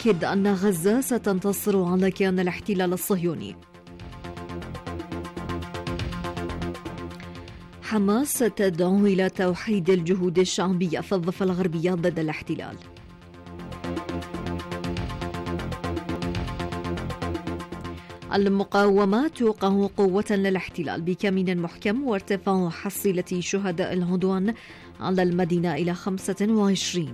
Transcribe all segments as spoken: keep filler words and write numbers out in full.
أكد أن غزة ستنتصر على كيان الاحتلال الصهيوني. حماس تدعو إلى توحيد الجهود الشعبية في الضفة الغربية ضد الاحتلال. المقاومة توقع قوة للاحتلال بكمين محكم وارتفاع حصيلة شهداء العدوان على المدينة إلى خمسة وعشرين.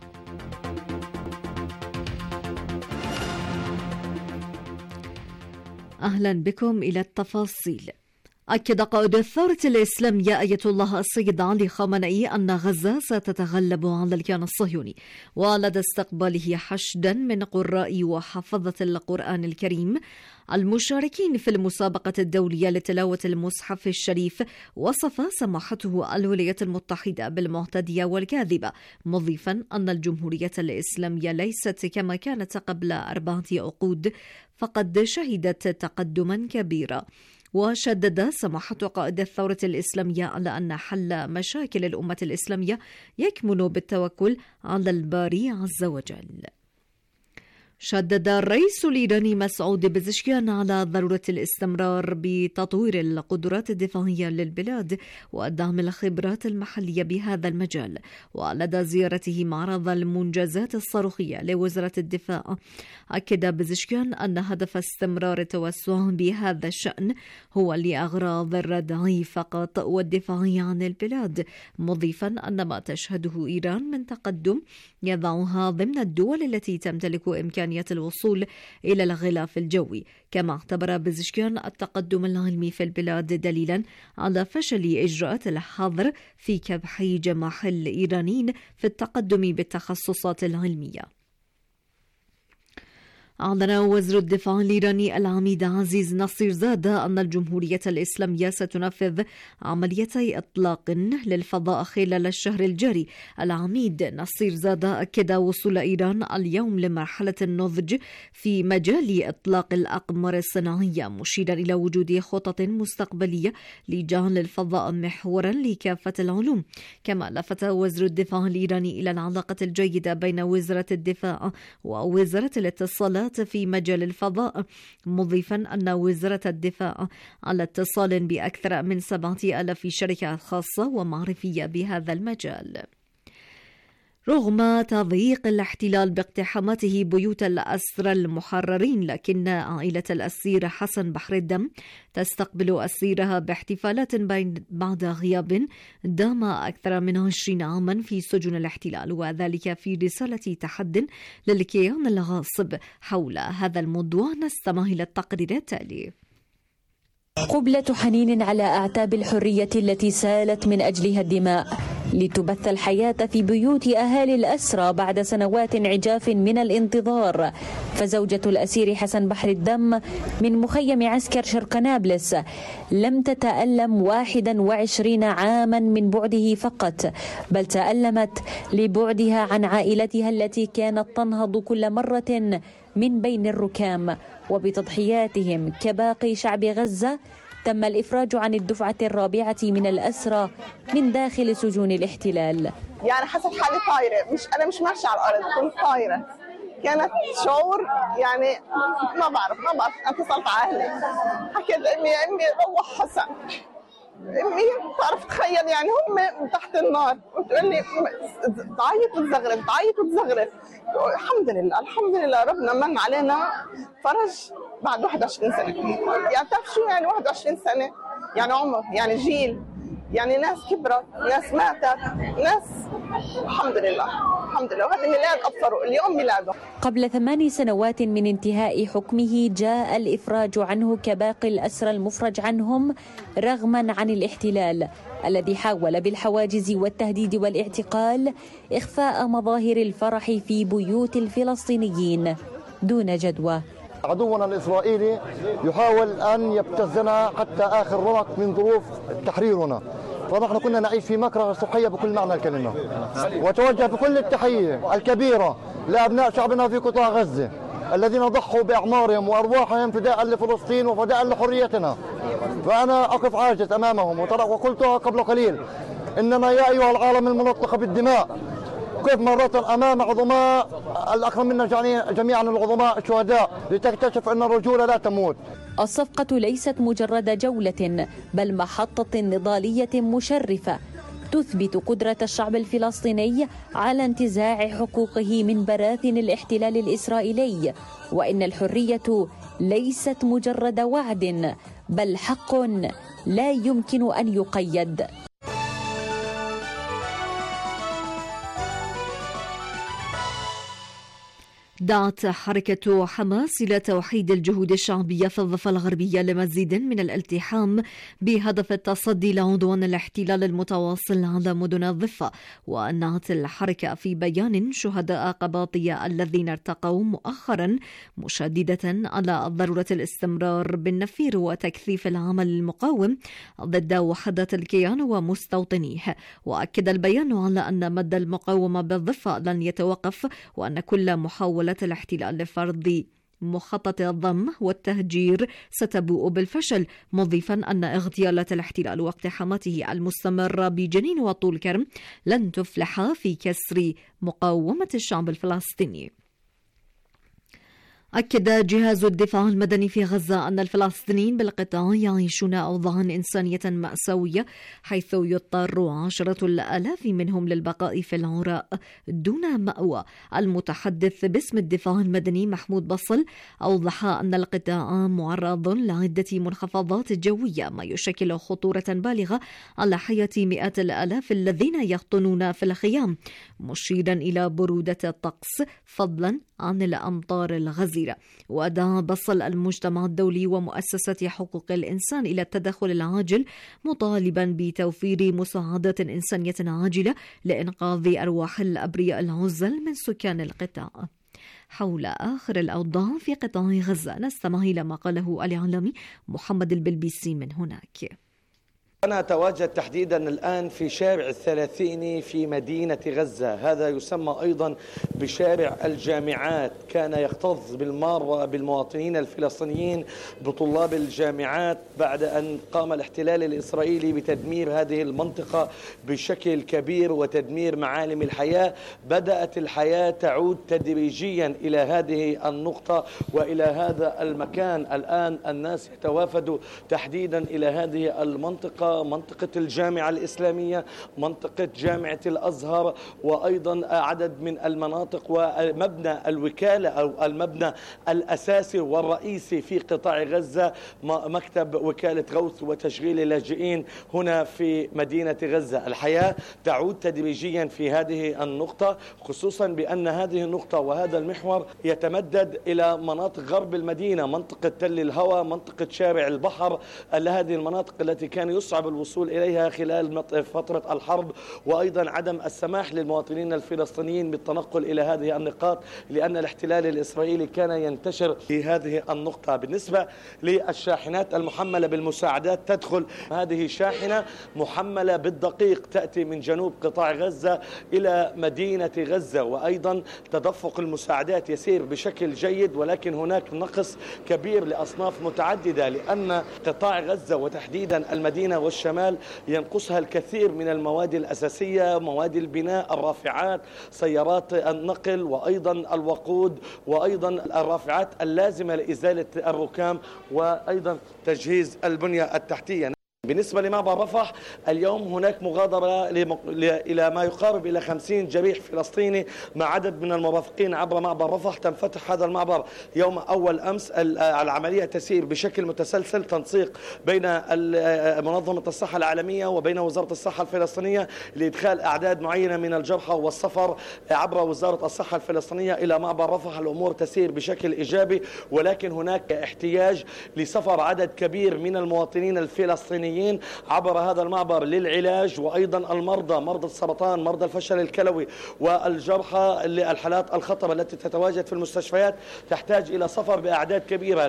أهلا بكم إلى التفاصيل. أكد قائد الثورة الإسلامية آية الله السيد علي خامنئي أن غزة ستتغلب على الكيان الصهيوني، ولدى استقباله حشدا من قراء وحفظة القرآن الكريم المشاركين في المسابقة الدولية لتلاوة المصحف الشريف، وصف سماحته الولايات المتحدة بالمعتدية والكاذبة، مضيفا أن الجمهورية الإسلامية ليست كما كانت قبل أربعة عقود، فقد شهدت تقدما كبيرا. وشدد سماحة قائد الثورة الإسلامية على أن حل مشاكل الأمة الإسلامية يكمن بالتوكل على الباري عز وجل. شدد الرئيس الإيراني مسعود بزشكيان على ضرورة الاستمرار بتطوير القدرات الدفاعية للبلاد ودعم الخبرات المحلية بهذا المجال. ولدى زيارته معرض المنجزات الصاروخية لوزارة الدفاع، أكد بزشكيان أن هدف استمرار التوسع بهذا الشأن هو لأغراض الردع فقط والدفاع عن البلاد، مضيفا أن ما تشهده إيران من تقدم يضعها ضمن الدول التي تمتلك إمكانيات الوصول إلى الغلاف الجوي. كما اعتبر بزشكيان التقدم العلمي في البلاد دليلا على فشل إجراءات الحظر في كبح جماح الإيرانيين في التقدم بالتخصصات العلمية. أعلن وزير الدفاع الإيراني العميد عزيز نصير زادة أن الجمهورية الإسلامية ستنفذ عمليتي إطلاق للفضاء خلال الشهر الجاري. العميد نصير زادة أكد وصول إيران اليوم لمرحلة النضج في مجال إطلاق الأقمار الصناعية، مشيرا إلى وجود خطط مستقبلية لجعل الفضاء محورا لكافة العلوم. كما لفت وزير الدفاع الإيراني إلى العلاقة الجيدة بين وزارة الدفاع ووزارة الاتصالات في مجال الفضاء، مضيفا أن وزارة الدفاع على اتصال بأكثر من سبعة آلاف شركة خاصة ومعرفية بهذا المجال. رغم تضييق الاحتلال باقتحاماته بيوت الأسرى المحررين، لكن عائلة الأسير حسن بحر الدم تستقبل أسيرها باحتفالات بعد غياب دام أكثر من عشرين عاما في سجن الاحتلال، وذلك في رسالة تحد للكيان الغاصب. حول هذا الموضوع نستمع إلى التقرير التالي. قبلة حنين على أعتاب الحرية التي سالت من أجلها الدماء لتبث الحياة في بيوت أهالي الأسرى بعد سنوات عجاف من الانتظار. فزوجة الأسير حسن بحر الدم من مخيم عسكر شرق نابلس لم تتألم واحدا وعشرين عاما من بعده فقط، بل تألمت لبعدها عن عائلتها التي كانت تنهض كل مرة من بين الركام. وبتضحياتهم كباقي شعب غزة تم الإفراج عن الدفعة الرابعة من الأسرى من داخل سجون الاحتلال. يعني حسيت حالي طايرة، مش أنا مش ماشية على الأرض، كنت طايرة. كانت شعور يعني ما بعرف ما بعرف اتصلت على أهلي، حكيت لأمي يا أمي روح حسن. أمي بتعرف تخيل يعني هم تحت النار، وتقول لي تعيط وتزغرف تعيط وتزغرف. الحمد لله الحمد لله ربنا من علينا فرج بعد واحد وعشرين سنة. يعني تعرف شو يعني واحد وعشرين سنة؟ يعني عمر، يعني جيل، يعني ناس كبرت، ناس ماتت، ناس الحمد لله الحمد لله. وهذا ميلاد أبصره اليوم ميلاده. قبل ثمان سنوات من انتهاء حكمه جاء الإفراج عنه كباقي الأسرى المفرج عنهم رغما عن الاحتلال الذي حاول بالحواجز والتهديد والاعتقال إخفاء مظاهر الفرح في بيوت الفلسطينيين دون جدوى. عدونا الإسرائيلي يحاول أن يبتزنا حتى آخر رمق من ظروف تحريرنا، فنحن كنا نعيش في مكرهة صحية بكل معنى الكلمة. وتوجه بكل التحية الكبيرة لأبناء شعبنا في قطاع غزة الذين ضحوا بأعمارهم وأرواحهم فداء لفلسطين وفداء لحريتنا، فأنا أقف عاجز أمامهم. وقلتها قبل قليل، إننا يا أيها العالم الملطخ بالدماء كيف مرات أمام عظماء الأكرم منا جميعا العظماء الشهداء لتكتشف أن الرجولة لا تموت. الصفقة ليست مجرد جولة بل محطة نضالية مشرفة تثبت قدرة الشعب الفلسطيني على انتزاع حقوقه من براثن الاحتلال الإسرائيلي، وإن الحرية ليست مجرد وعد بل حق لا يمكن أن يقيد. دعت حركة حماس إلى توحيد الجهود الشعبية في الضفة الغربية لمزيد من الالتحام بهدف التصدي لعدوان الاحتلال المتواصل على مدن الضفة. وأنعت الحركة في بيان شهداء قباطية الذين ارتقوا مؤخرا، مشددة على ضرورة الاستمرار بالنفير وتكثيف العمل المقاوم ضد وحدة الكيان ومستوطنيه. وأكد البيان على أن مد المقاومة بالضفة لن يتوقف، وأن كل محاولة الاحتلال لفرض مخطط الضم والتهجير ستبوء بالفشل، مضيفا أن اغتيالات الاحتلال واقتحاماته المستمرة بجنين وطول كرم لن تفلح في كسر مقاومة الشعب الفلسطيني. أكد جهاز الدفاع المدني في غزة أن الفلسطينيين بالقطاع يعيشون أوضاعا إنسانية مأساوية، حيث يضطر عشرة الآلاف منهم للبقاء في العراء دون مأوى. المتحدث باسم الدفاع المدني محمود بصل أوضح أن القطاع معرض لعدة منخفضات جوية، ما يشكل خطورة بالغة على حياة مئات الآلاف الذين يقطنون في الخيام، مشيرا إلى برودة الطقس فضلا عن الأمطار الغزيرة. ودعا بصل المجتمع الدولي ومؤسسات حقوق الإنسان إلى التدخل العاجل، مطالبا بتوفير مساعدات إنسانية عاجلة لإنقاذ أرواح الأبرياء العزل من سكان القطاع. حول آخر الأوضاع في قطاع غزة نستمع إلى ما قاله الإعلامي محمد البلبيسي من هناك. أنا أتواجد تحديدا الآن في شارع الثلاثيني في مدينة غزة، هذا يسمى أيضا بشارع الجامعات، كان يكتظ بالمارة بالمواطنين الفلسطينيين بطلاب الجامعات بعد أن قام الاحتلال الإسرائيلي بتدمير هذه المنطقة بشكل كبير وتدمير معالم الحياة. بدأت الحياة تعود تدريجيا إلى هذه النقطة وإلى هذا المكان. الآن الناس يتوافدوا تحديدا إلى هذه المنطقة، منطقة الجامعة الإسلامية، منطقة جامعة الأزهر، وأيضا عدد من المناطق، ومبنى الوكالة أو المبنى الأساسي والرئيسي في قطاع غزة مكتب وكالة غوث وتشغيل اللاجئين هنا في مدينة غزة. الحياة تعود تدريجيا في هذه النقطة، خصوصا بأن هذه النقطة وهذا المحور يتمدد إلى مناطق غرب المدينة، منطقة تل الهوى، منطقة شارع البحر، هذه المناطق التي كان يصعب الوصول إليها خلال فترة الحرب، وأيضا عدم السماح للمواطنين الفلسطينيين بالتنقل إلى هذه النقاط لأن الاحتلال الإسرائيلي كان ينتشر في هذه النقطة. بالنسبة للشاحنات المحملة بالمساعدات، تدخل هذه شاحنة محملة بالدقيق تأتي من جنوب قطاع غزة إلى مدينة غزة، وأيضا تدفق المساعدات يسير بشكل جيد، ولكن هناك نقص كبير لأصناف متعددة لأن قطاع غزة وتحديدا المدينة والشمال ينقصها الكثير من المواد الأساسية، مواد البناء، الرافعات، سيارات النقل، وأيضا الوقود، وأيضا الرافعات اللازمة لإزالة الركام، وأيضا تجهيز البنية التحتية. بالنسبة لمعبر رفح، اليوم هناك مغادرة إلى ما يقارب إلى خمسين جريح فلسطيني مع عدد من المرافقين عبر معبر رفح. تنفتح هذا المعبر يوم أول أمس. العملية تسير بشكل متسلسل، تنسيق بين منظمة الصحة العالمية وبين وزارة الصحة الفلسطينية لإدخال أعداد معينة من الجرحى والسفر عبر وزارة الصحة الفلسطينية إلى معبر رفح. الأمور تسير بشكل إيجابي، ولكن هناك احتياج لسفر عدد كبير من المواطنين الفلسطينيين عبر هذا المعبر للعلاج، وأيضا المرضى، مرضى السرطان، مرضى الفشل الكلوي، والجرحى للحالات الخطرة التي تتواجد في المستشفيات تحتاج إلى سفر بأعداد كبيرة.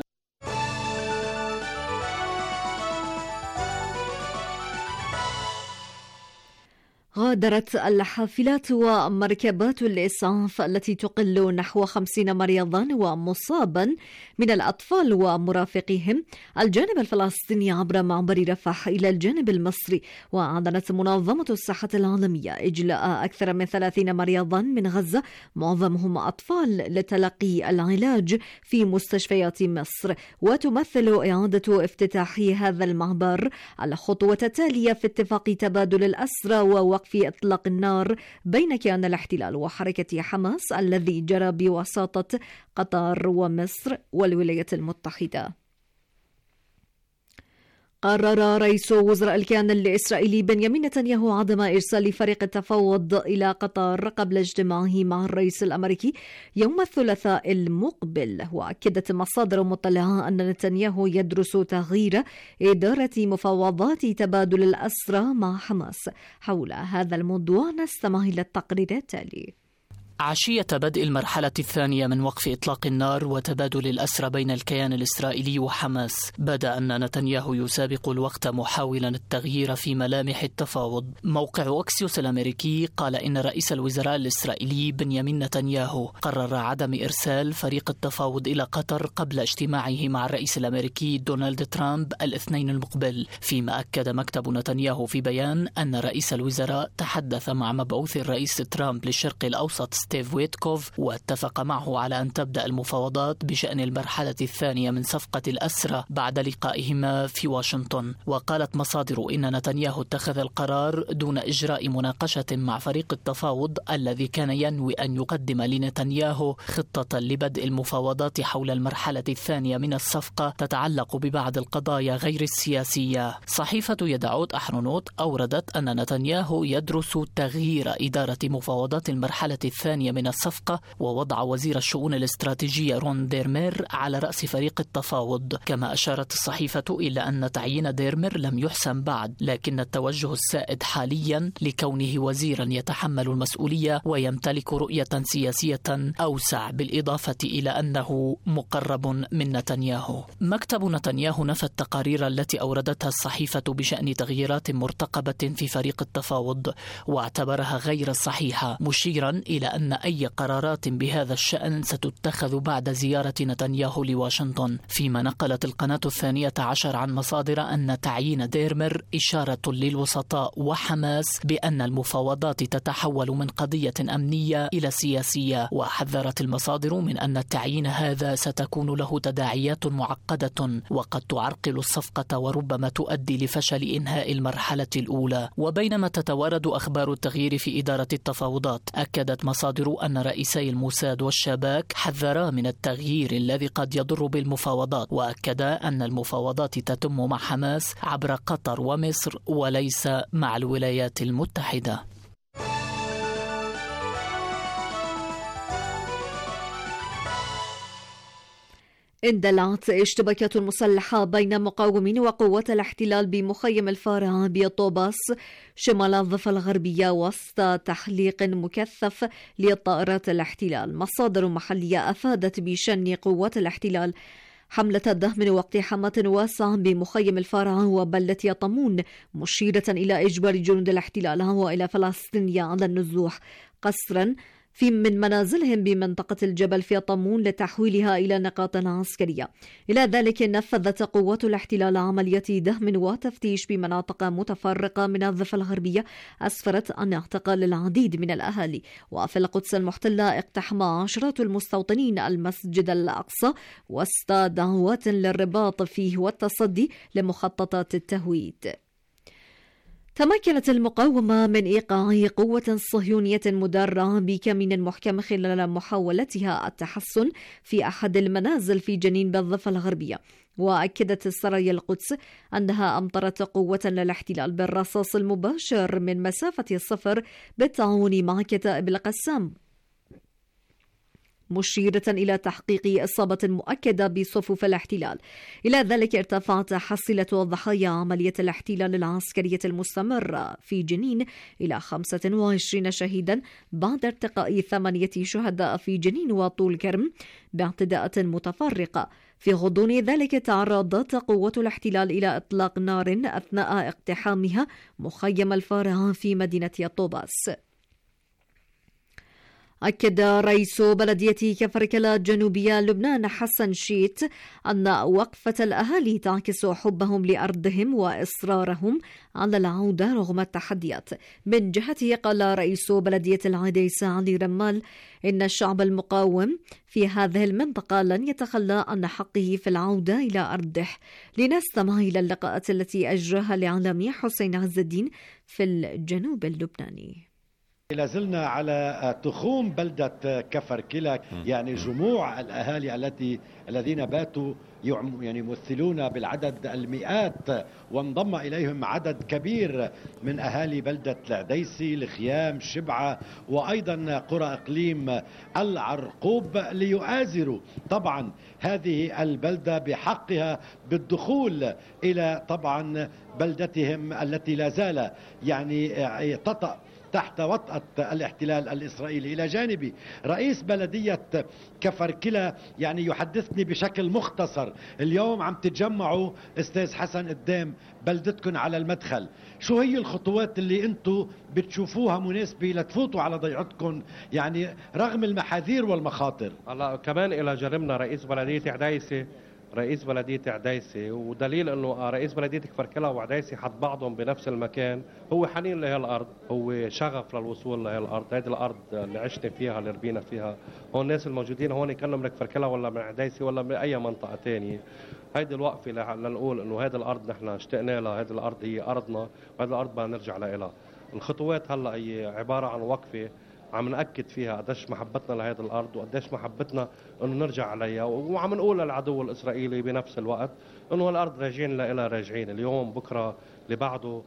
غادرت الحافلات ومركبات الإسعاف التي تقل نحو خمسين مريضا ومصابا من الأطفال ومرافقهم الجانب الفلسطيني عبر معبر رفح إلى الجانب المصري. وأعلنت منظمة الصحة العالمية إجلاء أكثر من ثلاثين مريضا من غزة معظمهم أطفال لتلقي العلاج في مستشفيات مصر. وتمثل إعادة افتتاح هذا المعبر الخطوة التالية في اتفاق تبادل الأسرى ووقف إطلاق النار بين كيان الاحتلال وحركة حماس الذي جرى بوساطة قطر ومصر والولايات المتحدة. قرر رئيس وزراء الكيان الإسرائيلي بنيامين نتنياهو عدم إرسال فريق التفاوض إلى قطر قبل اجتماعه مع الرئيس الأمريكي يوم الثلاثاء المقبل. وأكدت مصادر مطلعة أن نتنياهو يدرس تغيير إدارة مفاوضات تبادل الأسرى مع حماس. حول هذا الموضوع نستمع إلى التقرير التالي. عشية بدء المرحلة الثانية من وقف إطلاق النار وتبادل الأسرى بين الكيان الإسرائيلي وحماس، بدا أن نتنياهو يسابق الوقت محاولا التغيير في ملامح التفاوض. موقع أكسيوس الأمريكي قال إن رئيس الوزراء الإسرائيلي بنيامين نتنياهو قرر عدم إرسال فريق التفاوض إلى قطر قبل اجتماعه مع الرئيس الأمريكي دونالد ترامب الاثنين المقبل. فيما أكد مكتب نتنياهو في بيان أن رئيس الوزراء تحدث مع مبعوث الرئيس ترامب للشرق الأوسط ستيف ويتكوف واتفق معه على أن تبدأ المفاوضات بشأن المرحلة الثانية من صفقة الأسرى بعد لقائهما في واشنطن. وقالت مصادر إن نتنياهو اتخذ القرار دون إجراء مناقشة مع فريق التفاوض الذي كان ينوي أن يقدم لنتنياهو خطة لبدء المفاوضات حول المرحلة الثانية من الصفقة تتعلق ببعض القضايا غير السياسية. صحيفة يدعوت أحرونوت أوردت أن نتنياهو يدرس تغيير إدارة مفاوضات المرحلة الثانية من الصفقة ووضع وزير الشؤون الاستراتيجية رون ديرمير على رأس فريق التفاوض. كما أشارت الصحيفة إلى أن تعيين ديرمير لم يحسم بعد، لكن التوجه السائد حاليا لكونه وزيرا يتحمل المسؤولية ويمتلك رؤية سياسية أوسع، بالإضافة إلى أنه مقرب من نتنياهو. مكتب نتنياهو نفى التقارير التي أوردتها الصحيفة بشأن تغييرات مرتقبة في فريق التفاوض واعتبرها غير صحيحة، مشيرا إلى أن أي قرارات بهذا الشأن ستتخذ بعد زيارة نتنياهو لواشنطن. فيما نقلت القناة الثانية عشر عن مصادر أن تعيين ديرمير إشارة للوسطاء وحماس بأن المفاوضات تتحول من قضية أمنية إلى سياسية. وحذرت المصادر من أن التعيين هذا ستكون له تداعيات معقدة وقد تعرقل الصفقة وربما تؤدي لفشل إنهاء المرحلة الأولى. وبينما تتوارد أخبار التغيير في إدارة التفاوضات، أكدت مصادر أن رئيسي الموساد والشباك حذرا من التغيير الذي قد يضر بالمفاوضات، وأكدا أن المفاوضات تتم مع حماس عبر قطر ومصر وليس مع الولايات المتحدة. اندلعت اشتباكات مسلحة بين مقاومين وقوات الاحتلال بمخيم الفارعة بطوباس شمال الضفة الغربية وسط تحليق مكثف لطائرات الاحتلال. مصادر محلية أفادت بشن قوات الاحتلال حملة دهم واقتحامات واسعة بمخيم الفارعة وبلدة يطمون، مشيرة إلى إجبار جنود الاحتلال وإلى فلسطينية على النزوح قسرا في من منازلهم بمنطقة الجبل في طمون لتحويلها إلى نقاط عسكرية. إلى ذلك نفذت قوات الاحتلال عملية دهم وتفتيش بمناطق متفرقة من الضفة الغربية أسفرت عن اعتقال العديد من الأهالي. وفي القدس المحتلة اقتحم عشرات المستوطنين المسجد الأقصى وسط دعوات للرباط فيه والتصدي لمخططات التهويد. تمكنت المقاومة من إيقاع قوة صهيونية مدرعة بكمين محكم خلال محاولتها التحصن في أحد المنازل في جنين بالضفة الغربية. وأكدت سرايا القدس أنها أمطرت قوة للاحتلال بالرصاص المباشر من مسافة الصفر بالتعاون مع كتائب القسام. مشيرة إلى تحقيق إصابة مؤكدة بصفوف الاحتلال. إلى ذلك ارتفعت حصيلة ضحايا عملية الاحتلال العسكرية المستمرة في جنين إلى خمسة وعشرين شهيدا بعد ارتقاء ثمانية شهداء في جنين وطول كرم باعتداءات متفرقة. في غضون ذلك تعرضت قوات الاحتلال إلى إطلاق نار أثناء اقتحامها مخيم الفارعة في مدينة طوباس. أكد رئيس بلدية كفركلة الجنوبية لبنان حسن شيت أن وقفة الأهالي تعكس حبهم لأرضهم وإصرارهم على العودة رغم التحديات. من جهته قال رئيس بلدية العديسة علي رمال إن الشعب المقاوم في هذه المنطقة لن يتخلى عن حقه في العودة إلى أرضه. لنستمع إلى اللقاءات التي أجراها الإعلامي حسين عز الدين في الجنوب اللبناني. لازلنا على تخوم بلدة كفركلة، يعني جموع الأهالي التي الذين باتوا يعني يمثلون بالعدد المئات، وانضم إليهم عدد كبير من أهالي بلدة العديسي، الخيام، شبعة، وأيضا قرى إقليم العرقوب ليؤازروا طبعا هذه البلدة بحقها بالدخول إلى طبعا بلدتهم التي لا زال يعني تطأ تحت وطأة الاحتلال الإسرائيلي. إلى جانب رئيس بلدية كفركلة يعني يحدثني بشكل مختصر، اليوم عم تتجمعوا استاذ حسن قدام بلدتكم على المدخل، شو هي الخطوات اللي انتم بتشوفوها مناسبة لتفوتوا على ضيعتكم يعني رغم المحاذير والمخاطر؟ هلا كمان إلى جرمنا رئيس بلدية عديسة رئيس بلدية عديسة، ودليل انه رئيس بلدية كفركلة وعديسة حط بعضهم بنفس المكان، هو حنين لهي الارض، هو شغف للوصول لهي الارض، هذه الارض اللي عشنا فيها اللي ربينا فيها، هون الناس الموجودين هون كانوا من كفركلة ولا من عديسة ولا من اي منطقة ثانية. هيدي الوقفة لنقول انه هذه الارض نحن اشتقنا لها، هذه الارض هي ارضنا، وهذه الارض بدنا نرجع لها. الخطوات هلا هي عبارة عن وقفة عم نأكد فيها قديش محبتنا لهذه الأرض وقديش محبتنا إنه نرجع عليها، وعم نقول للعدو الإسرائيلي بنفس الوقت إنه الأرض راجعين لها، راجعين اليوم بكرة اللي بعده.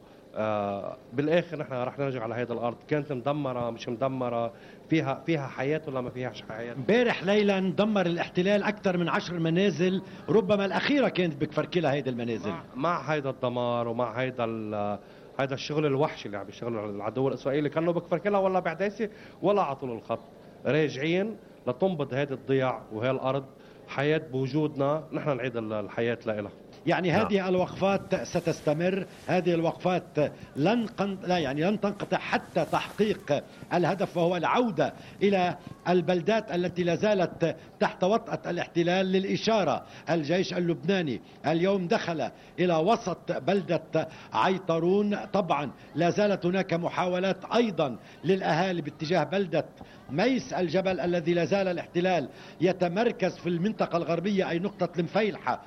آه بالاخر نحن رح نرجع على هذه الارض، كانت مدمره مش مدمره، فيها فيها حياه ولا ما فيهاش حياه. امبارح ليلا دمر الاحتلال اكثر من عشر منازل، ربما الاخيره كانت بكفركلة هيدي المنازل. مع, مع هيدا الدمار ومع هيدا هيدا الشغل الوحشي اللي عم يشتغلوا العدو الاسرائيلي، كانوا بكفركلة ولا بعديسة ولا على طول الخط، راجعين لتنبض هذه الضياع وهي الارض حياه بوجودنا، نحن نعيد الحياه لها. يعني هذه نعم. الوقفات ستستمر، هذه الوقفات لن قن... لا يعني لن تنقطع حتى تحقيق الهدف، وهو العودة إلى البلدات التي لا زالت تحت وطأة الاحتلال. للإشارة الجيش اللبناني اليوم دخل إلى وسط بلدة عيطرون، طبعا لا زالت هناك محاولات أيضا للأهالي باتجاه بلدة ميس الجبل الذي لا زال الاحتلال يتمركز في المنطقة الغربية أي نقطة المفيلحة.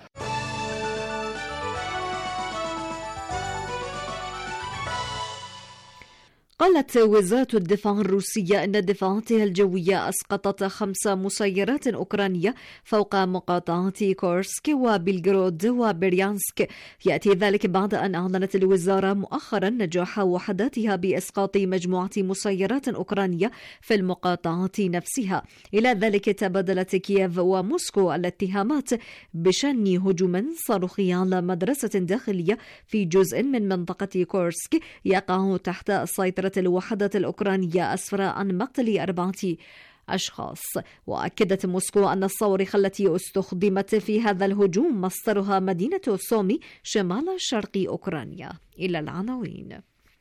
قالت وزارة الدفاع الروسية أن دفاعاتها الجوية أسقطت خمس مسيرات أوكرانية فوق مقاطعات كورسك وبلغرود وبريانسك. يأتي ذلك بعد أن أعلنت الوزارة مؤخرا نجاح وحداتها بإسقاط مجموعة مسيرات أوكرانية في المقاطعات نفسها. إلى ذلك تبادلت كييف وموسكو الاتهامات بشن هجوم صاروخي على مدرسة داخلية في جزء من منطقة كورسك يقع تحت سيطرة الوحدات الأوكرانية، أسفر عن مقتل أربعة أشخاص. وأكدت موسكو أن الصواريخ التي استخدمت في هذا الهجوم مصدرها مدينة سومي شمال شرق أوكرانيا. إلى العناوين.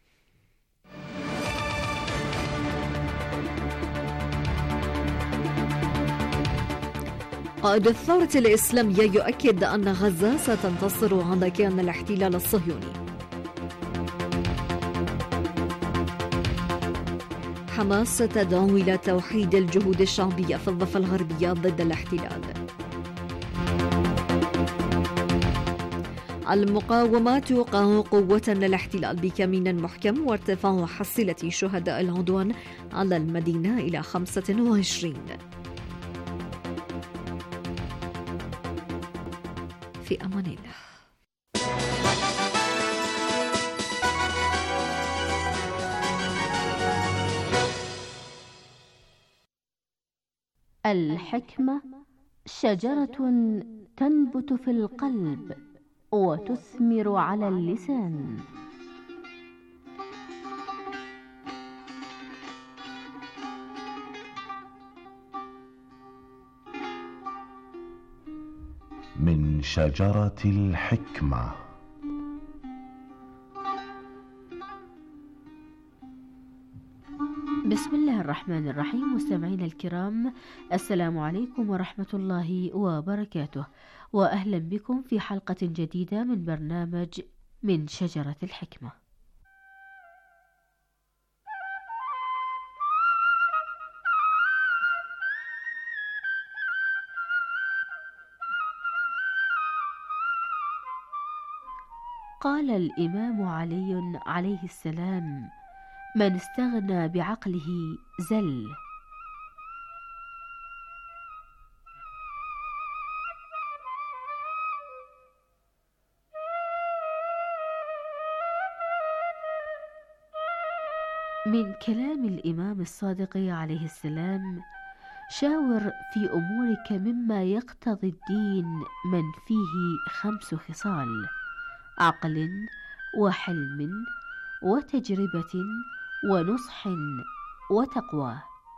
قائد الثورة الإسلامية يؤكد أن غزة ستنتصر على كيان الاحتلال الصهيوني. حماس تدعو إلى توحيد الجهود الشعبية في الضفة الغربية ضد الاحتلال. المقاومة توقع قوة للاحتلال بكمين محكم وارتفاع حصيلة شهداء العدوان على المدينة إلى خمسة وعشرين. في أمان الله. الحكمة شجرة تنبت في القلب وتثمر على اللسان. من شجرة الحكمة. بسم الله الرحمن الرحيم. مستمعينا الكرام، السلام عليكم ورحمة الله وبركاته، وأهلا بكم في حلقة جديدة من برنامج من شجرة الحكمة. قال الإمام علي عليه السلام: من استغنى بعقله زل. من كلام الإمام الصادق عليه السلام: شاور في أمورك مما يقتضي الدين من فيه خمس خصال: عقل وحلم وتجربة ونصح وتقوى.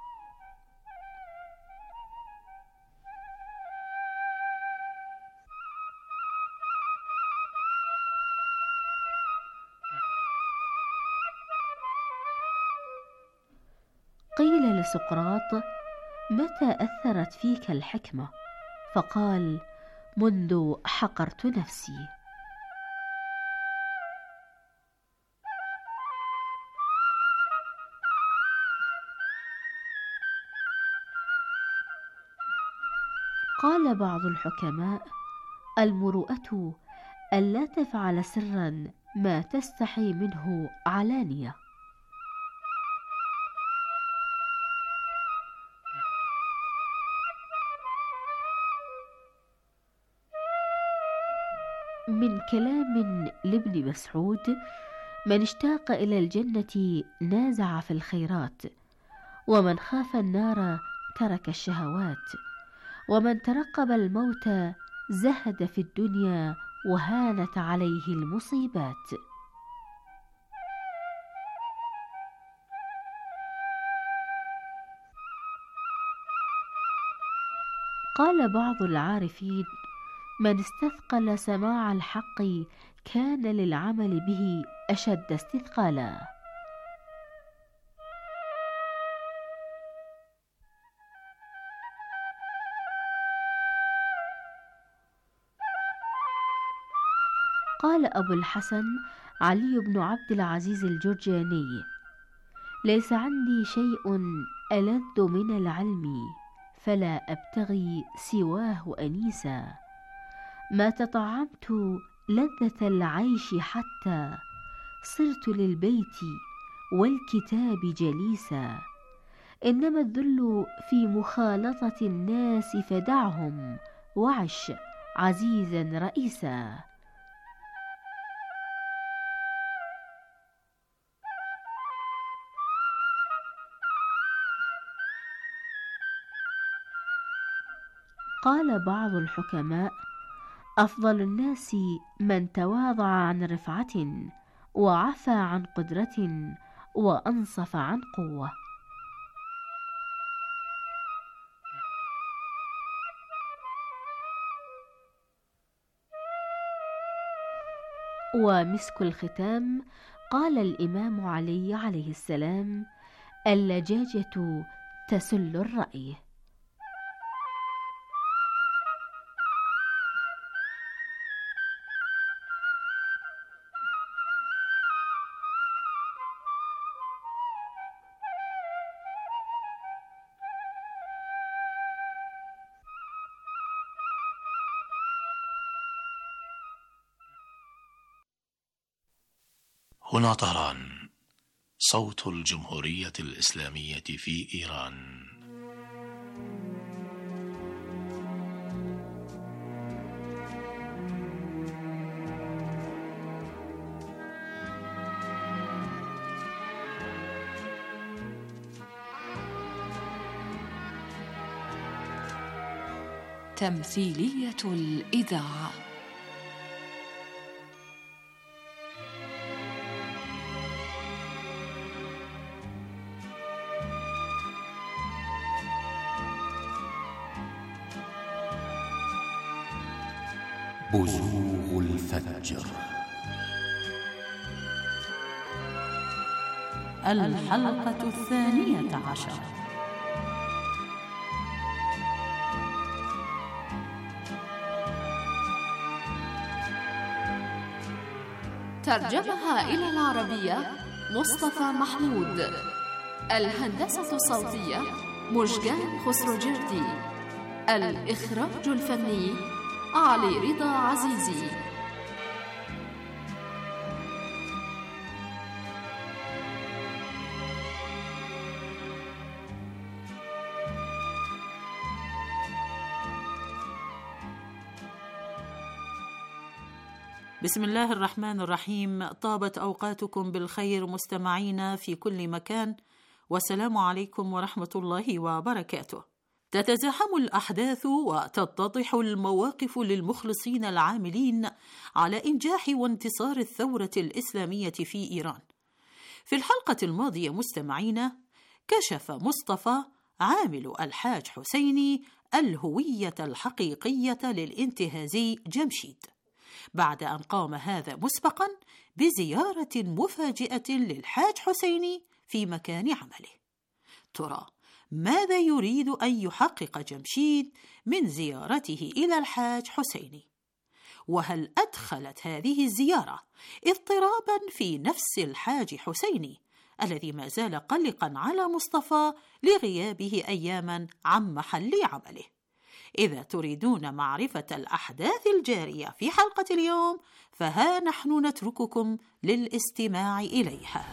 قيل لسقراط: متى أثرت فيك الحكمة؟ فقال: منذ حقرت نفسي. قال بعض الحكماء: المروءة ألا تفعل سرا ما تستحي منه علانية. من كلام لابن مسعود: من اشتاق إلى الجنة نازع في الخيرات، ومن خاف النار ترك الشهوات، ومن ترقب الموت زهد في الدنيا وهانت عليه المصيبات. قال بعض العارفين: من استثقل سماع الحق كان للعمل به أشد استثقالا. قال أبو الحسن علي بن عبد العزيز الجرجاني: ليس عندي شيء ألذ من العلم، فلا أبتغي سواه أنيسا. ما تطعمت لذة العيش حتى صرت للبيت والكتاب جليسا. إنما الذل في مخالطة الناس، فدعهم وعش عزيزا رئيسا. قال بعض الحكماء: أفضل الناس من تواضع عن رفعة، وعفى عن قدرة، وأنصف عن قوة. ومسك الختام: قال الإمام علي عليه السلام: اللجاجة تسل الرأي. هنا طهران، صوت الجمهورية الإسلامية في إيران. تمثيلية الإذاعة. بزوغ الفجر. الحلقة الثانية عشر. ترجمها إلى العربية مصطفى محمود. الهندسة الصوتية مجدان خسروجردي. الإخراج الفني علي رضا عزيزي. بسم الله الرحمن الرحيم. طابت أوقاتكم بالخير مستمعينا في كل مكان، والسلام عليكم ورحمة الله وبركاته. تتزاحم الأحداث وتتضح المواقف للمخلصين العاملين على إنجاح وانتصار الثورة الإسلامية في إيران. في الحلقة الماضية مستمعينا، كشف مصطفى عامل الحاج حسيني الهوية الحقيقية للانتهازي جمشيد، بعد أن قام هذا مسبقا بزيارة مفاجئة للحاج حسيني في مكان عمله. ترى ماذا يريد أن يحقق جمشيد من زيارته إلى الحاج حسيني؟ وهل أدخلت هذه الزيارة اضطرابا في نفس الحاج حسيني الذي ما زال قلقا على مصطفى لغيابه أياما عن محل عمله؟ إذا تريدون معرفة الأحداث الجارية في حلقة اليوم، فها نحن نترككم للاستماع إليها.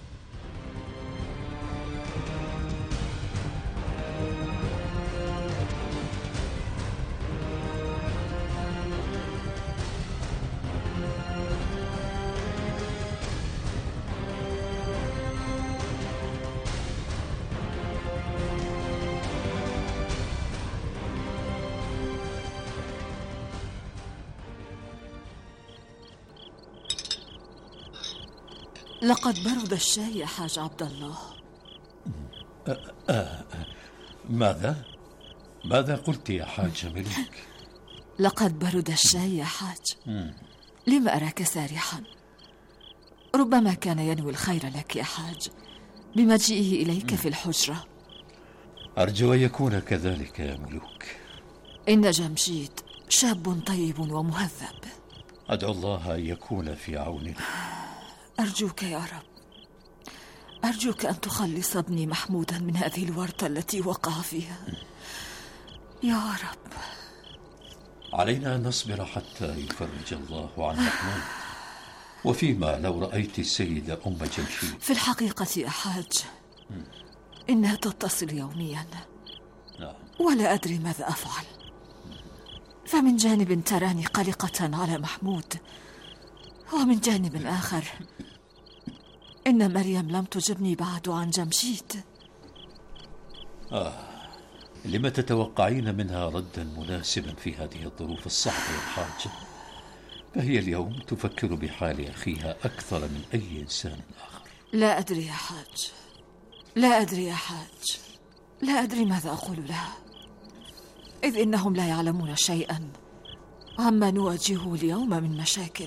لقد برد الشاي يا حاج عبد الله. آه آه ماذا؟ ماذا قلت يا حاج ملك؟ لقد برد الشاي يا حاج. لما أراك سارحا؟ ربما كان ينوي الخير لك يا حاج بمجيئه إليك في الحجرة. أرجو أن يكون كذلك يا ملوك. إن جمشيد شاب طيب ومهذب. أدعو الله أن يكون في عونه. أرجوك يا رب، أرجوك أن تخلص ابني محمودا من هذه الورطة التي وقع فيها يا رب. علينا أن نصبر حتى يفرج الله عن محمود. وفيما لو رأيت السيدة أم جمشيد؟ في الحقيقة يا حاج إنها تتصل يوميا، ولا أدري ماذا أفعل. فمن جانب تراني قلقة على محمود، ومن جانب آخر إن مريم لم تجبني بعد عن جمشيد. آه لما تتوقعين منها ردا مناسبا في هذه الظروف الصعبة يا حاج؟ فهي اليوم تفكر بحال أخيها أكثر من أي إنسان آخر. لا أدري يا حاج، لا أدري يا حاج، لا أدري ماذا أقول لها، إذ إنهم لا يعلمون شيئا عما نواجهه اليوم من مشاكل.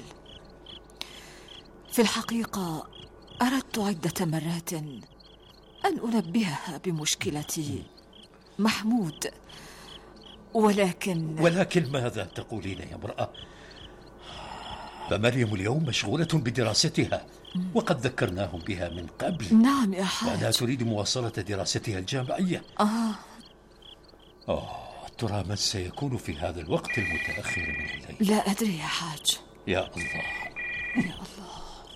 في الحقيقة أردت عدة مرات أن أنبهها بمشكلة محمود، ولكن ولكن ماذا تقولين يا امرأة؟ فمريم اليوم مشغولة بدراستها، وقد ذكرناهم بها من قبل. نعم يا حاج. وأنها تريد مواصلة دراستها الجامعية. آه أوه ترى من سيكون في هذا الوقت المتأخر من الليل؟ لا أدري يا حاج. يا الله يا الله.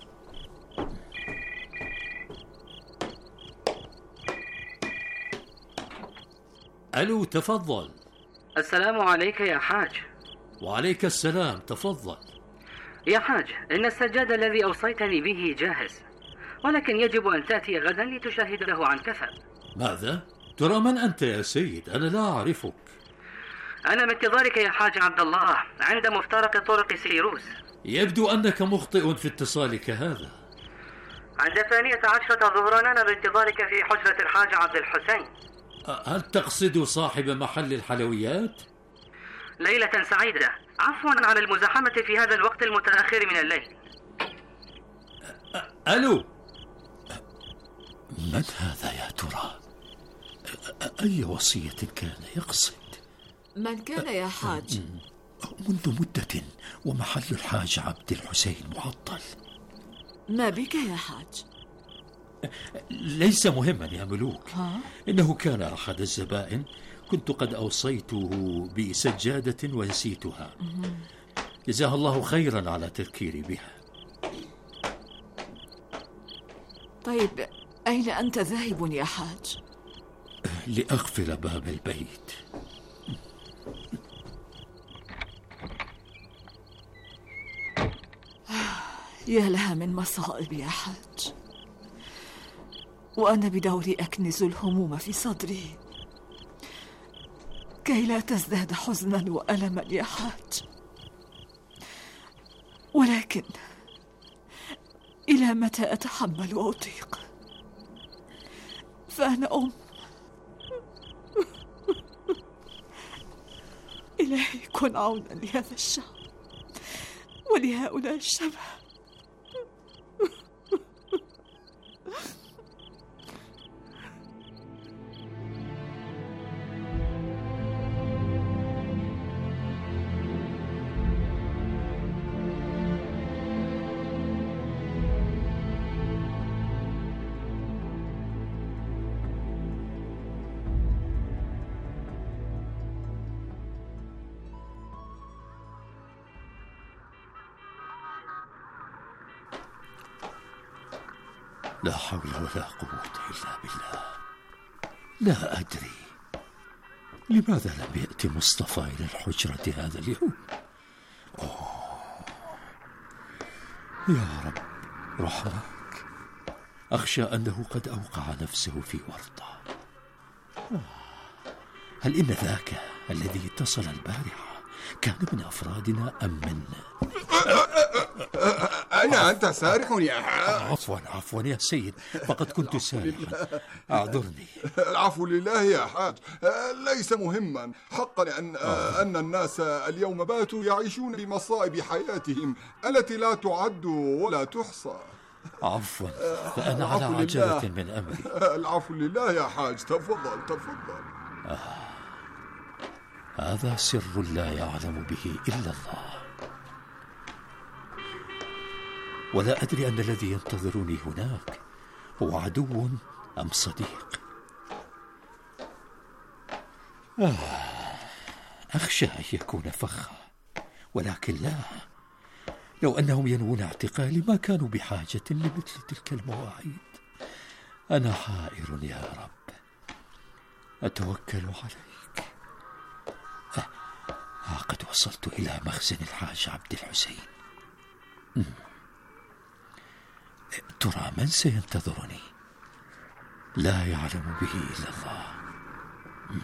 ألو تفضل. السلام عليك يا حاج. وعليك السلام، تفضل. يا حاج، إن السجاد الذي أوصيتني به جاهز، ولكن يجب أن تأتي غدا لتشاهده عن كثب. ماذا؟ ترى من أنت يا سيد؟ أنا لا أعرفك. أنا بانتظارك يا حاج عبد الله عند مفترق طرق سيروس. يبدو أنك مخطئ في اتصالك هذا. عند الثانية عشرة ظهرا أنا بانتظارك في حجرة الحاج عبد الحسين. هل تقصد صاحب محل الحلويات؟ ليلة سعيدة. عفوا على المزاحمة في هذا الوقت المتأخر من الليل. ألو، من هذا يا ترى؟ أي وصية كان يقصد؟ من كان يا حاج؟ منذ مدة ومحل الحاج عبد الحسين معطل. ما بك يا حاج؟ ليس مهما يا ملوك. ها؟ إنه كان أحد الزبائن كنت قد أوصيته بسجادة ونسيتها. جزاه الله خيرا على تذكيري بها. طيب أين أنت ذاهب يا حاج؟ لأغفل باب البيت. يا لها من مصائب يا حاج، وأنا بدوري أكنز الهموم في صدري كي لا تزداد حزنا وألما يا حاج. ولكن إلى متى أتحمل وأطيق؟ فأنا أم. إلهي كن عونا لهذا الشعب ولهؤلاء الشباب. لا حول ولا قوة إلا بالله. لا أدري لماذا لم يأتي مصطفى إلى الحجرة هذا اليوم. أوه. يا رب رحمك، أخشى أنه قد أوقع نفسه في ورطة. هل إن ذاك الذي اتصل البارحة كان من أفرادنا أم منا؟ أنا أنت سارح يا حاج؟ عفوا عفوا يا سيد، فقد كنت سارحا، أعذرني. العفو لله يا حاج، ليس مهما. حقا أن, آه. أن الناس اليوم باتوا يعيشون بمصائب حياتهم التي لا تعد ولا تحصى. عفوا، فأنا على عجلة من أمري. العفو لله يا حاج، تفضل تفضل. آه. هذا سر لا يعلم به إلا الله، ولا أدري أن الذي ينتظرني هناك هو عدو أم صديق. آه. أخشى أن يكون فخا، ولكن لا، لو أنهم ينوون اعتقالي ما كانوا بحاجة لمثل تلك المواعيد. أنا حائر يا رب، أتوكل عليك. آه. آه. قد وصلت إلى مخزن الحاج عبد الحسين. م. ترى من سينتظرني؟ لا يعلم به إلا الله. م.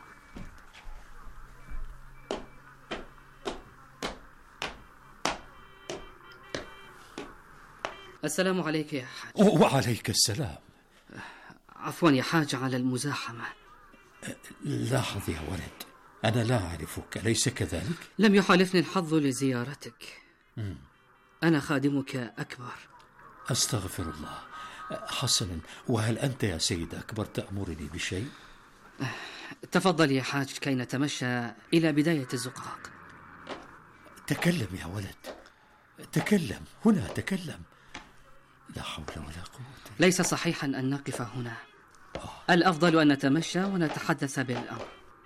السلام عليك يا حاج. وعليك السلام. عفوا يا حاج على المزاحمة. لاحظ يا ولد، أنا لا أعرفك، أليس كذلك؟ لم يحالفني الحظ لزيارتك. م. أنا خادمك أكبر. أستغفر الله. حسنا، وهل أنت يا سيد أكبر تأمرني بشيء؟ تفضل يا حاج كي نتمشى إلى بداية الزقاق. تكلم يا ولد، تكلم هنا، تكلم. لا حول ولا قوة. ليس صحيحا أن نقف هنا. الأفضل أن نتمشى ونتحدث بالأمر.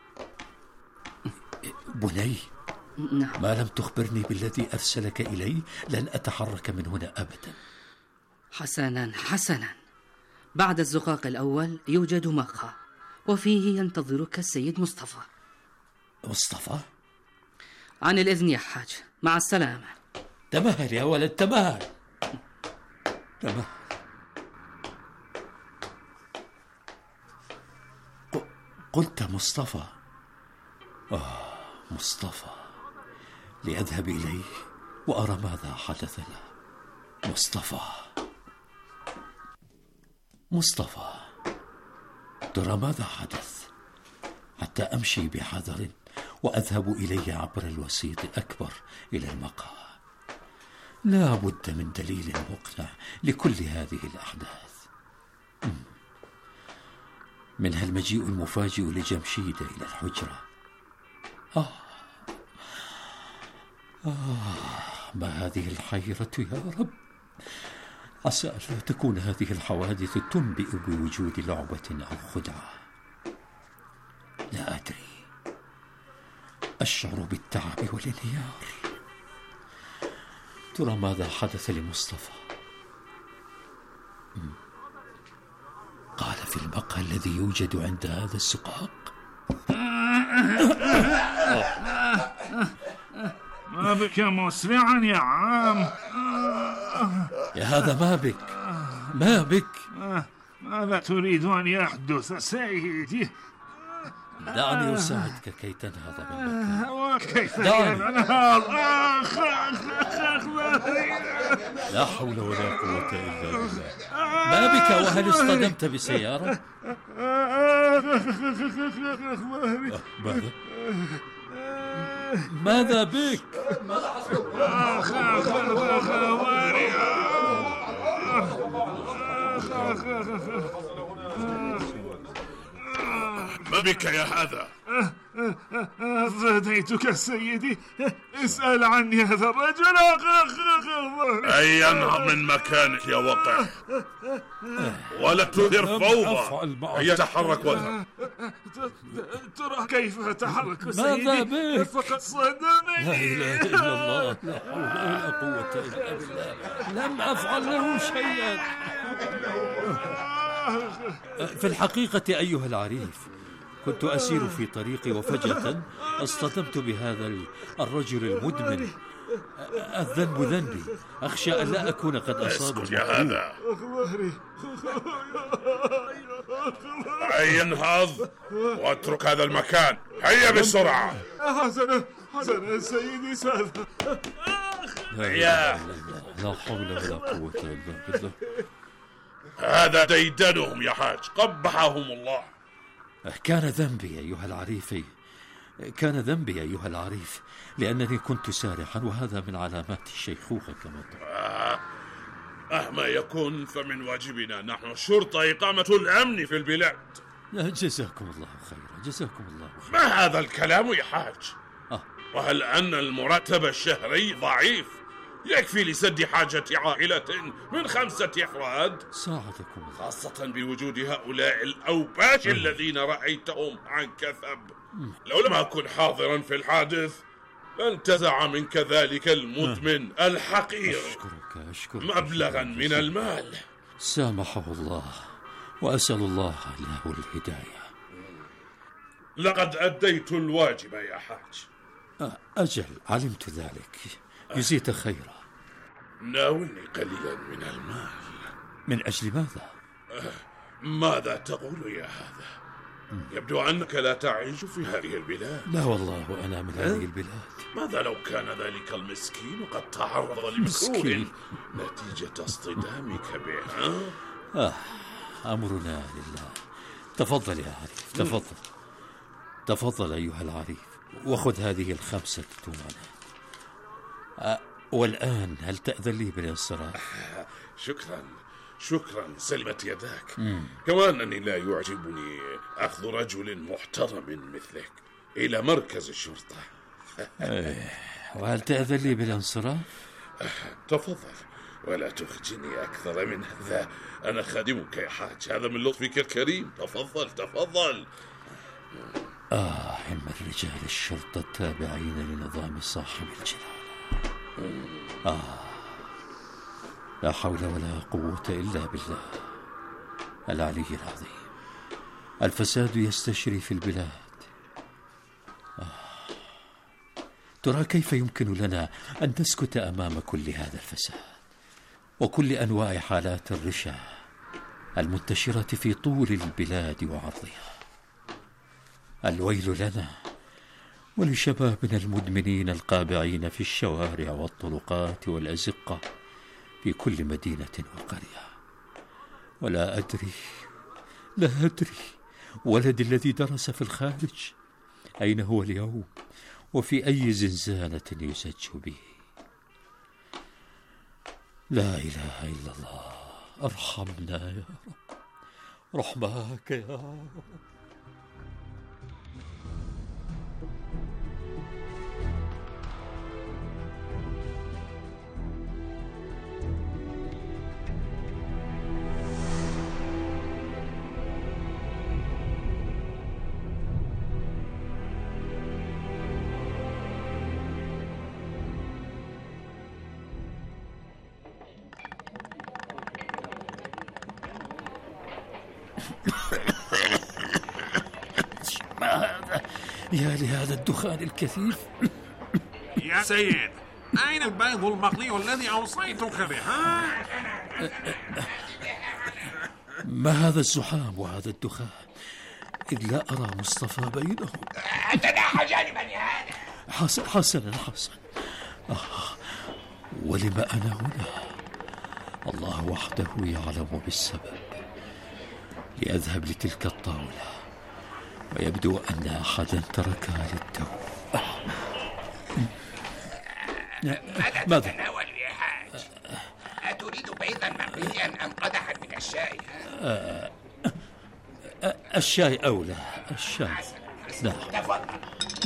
بني، نعم. ما لم تخبرني بالذي أرسلك إلي لن أتحرك من هنا أبدا. حسنا حسنا، بعد الزقاق الأول يوجد مقهى وفيه ينتظرك السيد مصطفى. مصطفى؟ عن الإذن يا حاج، مع السلامة. تمهل يا ولد، تمهل تمهل. قلت مصطفى؟ آه. مصطفى لأذهب إليه وأرى ماذا حدث له. مصطفى مصطفى ترى ماذا حدث، حتى أمشي بحذر وأذهب إليه عبر الوسيط الأكبر إلى المقهى. لا بد من دليل مقنع لكل هذه الأحداث، منها المجيء المفاجئ لجمشيد إلى الحجرة. آه. آه ما هذه الحيرة يا رب. عسى ألا تكون هذه الحوادث تنبئ بوجود لعبة أو خدعة. لا أدري، أشعر بالتعب والانهيار. ترى ماذا حدث لمصطفى؟ قال في المقهى الذي يوجد عند هذا السقاق. ما بك مسرعا يا عم؟ يا هذا ما بك ما بك ماذا تريد أن يحدث سيدي؟ دعني أساعدك كي تنهض من مكانك. وكيف دعني. أنهض؟ لا حول ولا قوة إلا بالله. ما بك؟ وهل اصطدمت بسيارة؟ ماذا؟ ماذا بك؟ ما بك يا هذا؟ فديتك سيدي، اسأل عني هذا الرجل. أي ينهض من مكانك يا وقع، ولا تثير فوضى. يتحرك وجهك. ترى كيف أتحرك ماذا سيدي؟ بك؟ فقد صدمني. لا إله إلا الله، لا حول ولا قوة إلا بالله. لم أفعل له شيئا. في الحقيقة أيها العريف، كنت أسير في طريقي وفجأة اصطدمت بهذا الرجل المدمن. الذنب ذنبي، أخشى أن لا أكون قد أصاب. اسكت يا هذا. أي انهض واترك هذا المكان، هيا بسرعة. حسنا حسنا سيدي ساذا. يا لا حول ولا قوة إلا بالله. هذا ديدنهم يا حاج، قبحهم الله. كان ذنبي أيها العريف، كان ذنبي أيها العريف، لأنني كنت سارحا، وهذا من علامات الشيخوخة كما ترى. آه. مهما يكون فمن واجبنا نحن الشرطة إقامة الأمن في البلاد. جزاكم الله خيرا، جزاكم الله خيرا. ما هذا الكلام يا حاج؟ آه. وهل أن المرتب الشهري ضعيف يكفي لسد حاجة عائلة من خمسة أفراد؟ ساعدكم الله. خاصة بوجود هؤلاء الأوباش الذين رأيتهم عن كثب. لو لم أكن حاضرا في الحادث لانتزع منك ذلك المدمن الحقير أشكرك أشكرك مبلغا من المال. سامحه الله، وأسأل الله له الهداية. لقد أديت الواجب يا حاج. أجل، علمت ذلك، جزيت خيرا. ناولني قليلا من المال. من أجل ماذا؟ ماذا تقول يا هذا؟ يبدو أنك لا تعيش في هذه البلاد. لا والله، وأنا من هذه البلاد. ماذا لو كان ذلك المسكين قد تعرض لمكروه نتيجة اصطدامك به؟ آه أمرنا لله. تفضل يا عريف، تفضل تفضل أيها العريف، وخذ هذه الخمسة تومنات. أه والآن هل تأذن لي بالانصراف؟ شكرا شكرا، سلمت يداك. مم. كما أنني لا يعجبني أخذ رجل محترم مثلك إلى مركز الشرطة. وهل تأذن لي بالانصراف؟ تفضل، ولا تخجني أكثر من هذا. أنا خادمك يا حاج، هذا من لطفك الكريم. تفضل تفضل. آه من رجال الشرطة التابعين لنظام صاحب الجلالة. آه لا حول ولا قوة إلا بالله العلي العظيم. الفساد يستشري في البلاد. آه. ترى كيف يمكن لنا أن نسكت أمام كل هذا الفساد وكل أنواع حالات الرشا المنتشرة في طول البلاد وعرضها. الويل لنا ولشبابنا المدمنين القابعين في الشوارع والطرقات والأزقة في كل مدينة وقرية. ولا أدري لا أدري ولدي الذي درس في الخارج أين هو اليوم وفي أي زنزانة يزج به. لا إله إلا الله، ارحمنا يا رب، رحماك يا رب. ما هذا؟ يا لهذا الدخان الكثيف. يا سيد، أين البيض المقلي الذي أوصيتك به؟ ما هذا الزحام وهذا الدخان؟ إذ لا أرى مصطفى بينهم. تنحى جانبا يا هذا. حسن حسنا حسن. آه، ولم أنا هنا؟ الله وحده يعلم بالسبب. لأذهب لتلك الطاولة، ويبدو أن أحدا تركها للتو. ماذا تتناول يا حاج؟ أتريد بيضا مقليا أم قدحا من الشاي؟ آه، آه، الشاي أولى. الشاي نعم. تفضل.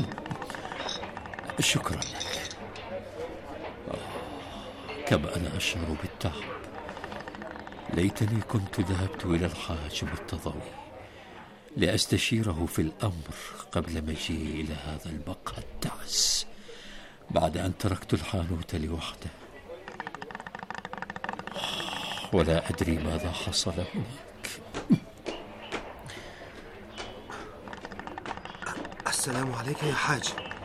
شكرا لك. آه، كم أنا أشعر بالتعب. ليتني كنت ذهبت إلى الحاج مرتضوي لأستشيره في الأمر قبل مجيئي إلى هذا المقهى التعس، بعد أن تركت الحانوت لوحده. ولا أدري ماذا حصل هناك. السلام عليك يا حاج.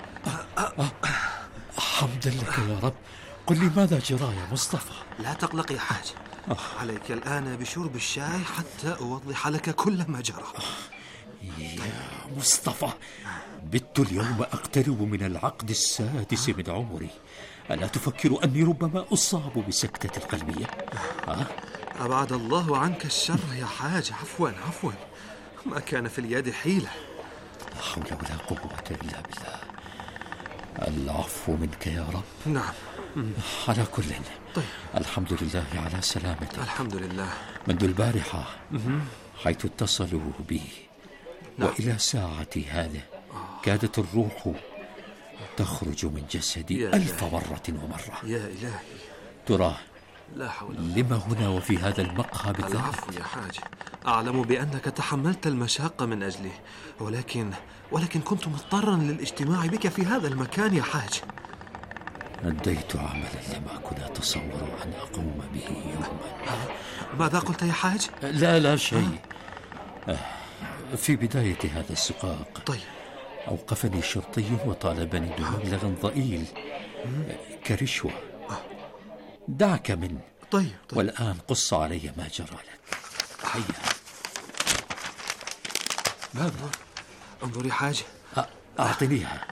حمدا لك يا رب. قل لي ماذا جرى يا مصطفى؟ لا تقلق يا حاج، عليك الآن بشرب الشاي حتى أوضح لك كل ما جرى. يا مصطفى، بت اليوم أقترب من العقد السادس من عمري. ألا تفكر أني ربما أصاب بسكتة قلبية؟ أه؟ أبعد الله عنك الشر يا حاج. عفوا عفوا، ما كان في اليد حيلة. لا حول ولا قوة إلا بالله. العفو منك يا رب. نعم. على كل، طيب. الحمد لله على سلامتك. الحمد لله. منذ البارحة حيث اتصلوا بي، نعم. وإلى ساعتي هذا كادت الروح تخرج من جسدي ألف مرة ومرة. يا إلهي. ترى لا حول. لما هنا وفي هذا المقهى بالذات؟ العفو يا حاج، أعلم بأنك تحملت المشاق من أجلي، ولكن ولكن كنت مضطرا للاجتماع بك في هذا المكان يا حاج. أديت عملا لم أكن أتصور أن أقوم به يوما. ماذا قلت يا حاج؟ لا لا شيء. في بداية هذا السقاق طيب. أوقفني شرطي وطالبني بمبلغ ضئيل كرشوة. دعك منه. طيب, طيب. والآن قص علي ما جرى لك. هيا. ماذا؟ انظر يا حاج. أعطنيها.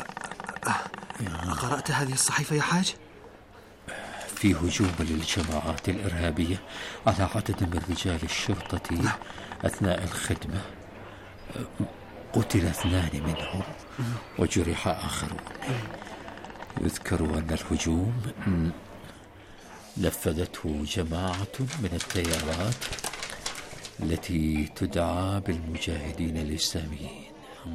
قرأت هذه الصحيفة يا حاج؟ في هجوم للجماعات الإرهابية على عدد من رجال الشرطة أثناء الخدمة. قتل اثنان منهم وجرح آخرون. يذكر أن الهجوم نفذته جماعة من التيارات التي تدعى بالمجاهدين الإسلاميين.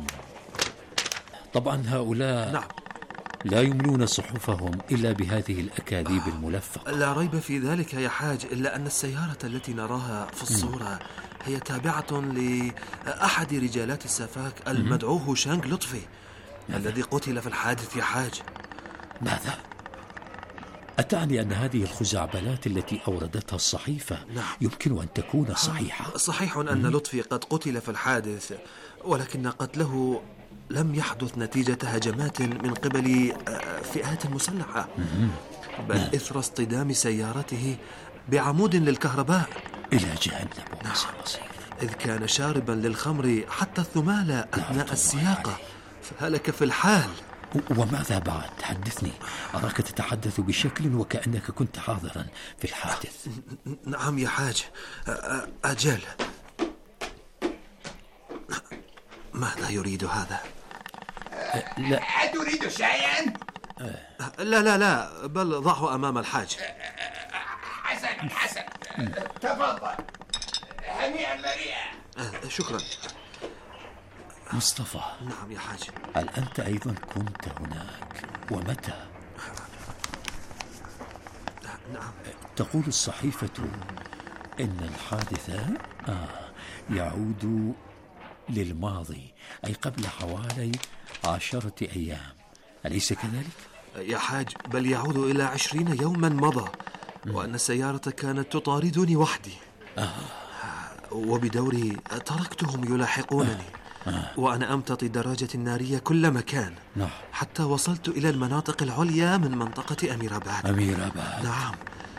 طبعا هؤلاء نعم. لا يملون صحفهم إلا بهذه الأكاذيب الملفقة. لا ريب في ذلك يا حاج، إلا أن السيارة التي نراها في الصورة هي تابعة لأحد رجالات السفاك المدعو هوشانغ لطفي الذي قتل في الحادث يا حاج. ماذا؟ أتعني أن هذه الخزعبلات التي أوردتها الصحيفة نعم. يمكن أن تكون صحيحة؟ صحيح أن لطفي قد قتل في الحادث، ولكن قتله لم يحدث نتيجة هجمات من قبل فئات مسلحة، بل إثر اصطدام سيارته بعمود للكهرباء. إلى جهنم نعم. إذ كان شاربا للخمر حتى الثمالة أثناء السياقة، فهلك في الحال. وماذا بعد؟ حدثني. أراك تتحدث بشكل وكأنك كنت حاضرا في الحادث. نعم يا حاج. أجل. ماذا يريد هذا؟ لا. أتريد شيئا؟ لا لا لا، بل ضعه أمام الحاج. حسنا حسنا، تفضل. هنيئا مريئا. شكرا. مصطفى. نعم يا حاج. هل أنت أيضا كنت هناك؟ ومتى؟ نعم. تقول الصحيفة إن الحادث آه يعود للماضي، أي قبل حوالي عشرة أيام، أليس كذلك؟ يا حاج، بل يعود إلى عشرين يوما مضى، وأن السيارة كانت تطاردني وحدي. آه. وبدوري تركتهم يلاحقونني. آه. وأنا أمتطي الدراجة النارية كل مكان. نعم. حتى وصلت إلى المناطق العليا من منطقة أميراباد. أميراباد. نعم.